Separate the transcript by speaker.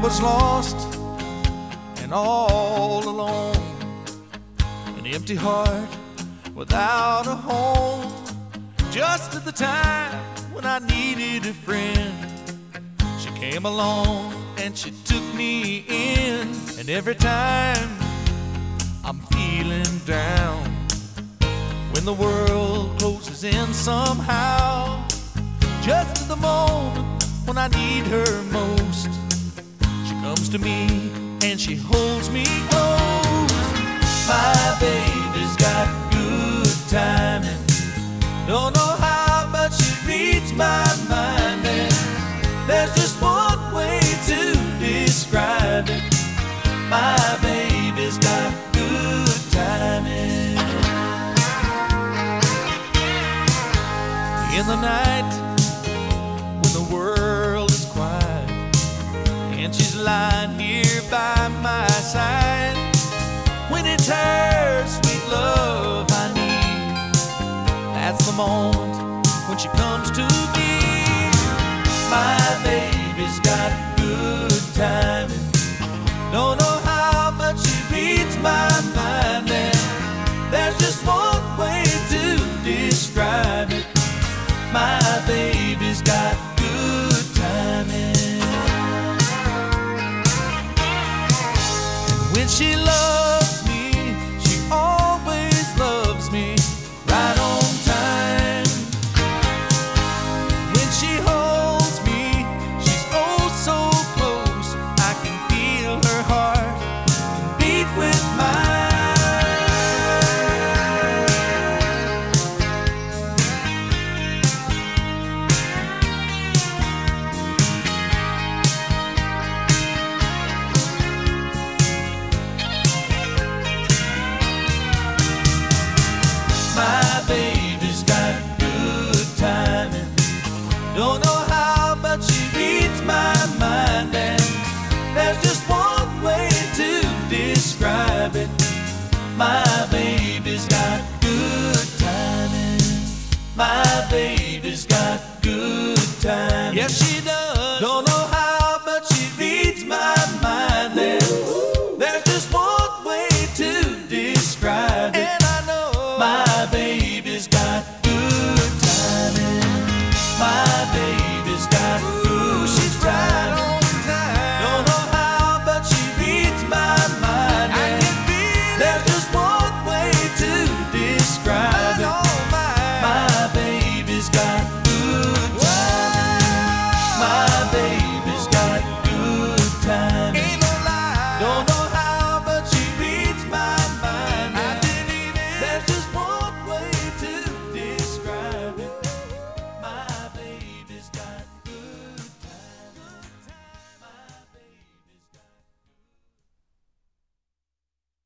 Speaker 1: was lost and all alone, an empty heart without a home. Just at the time when I needed a friend, she came along and she took me in. And every time I'm feeling down, when the world closes in somehow, just at the moment when I need her most, she comes to me and she holds me close. My baby's got good timing, don't know how, but she reads my mind. And there's just one way to describe it: my baby's got good timing. In the night when the world is quiet and she's lying here by my side, when it's her sweet love I need, that's the moment when she comes to me. My baby's got good timing, don't know how, but she reads my mind. And there's just one way to describe it: my baby's got good timing. When she loves me, she always loves me right on time. When she holds me, she's oh so close, I can feel her heart beat with mine. My baby's got good timing, don't know how, but she reads my mind. And there's just one way to describe it: my baby's got good timing. My baby's got good timing. Yes, she does. Don't know how, but she reads my mind. And there's just one way to describe it: and I know my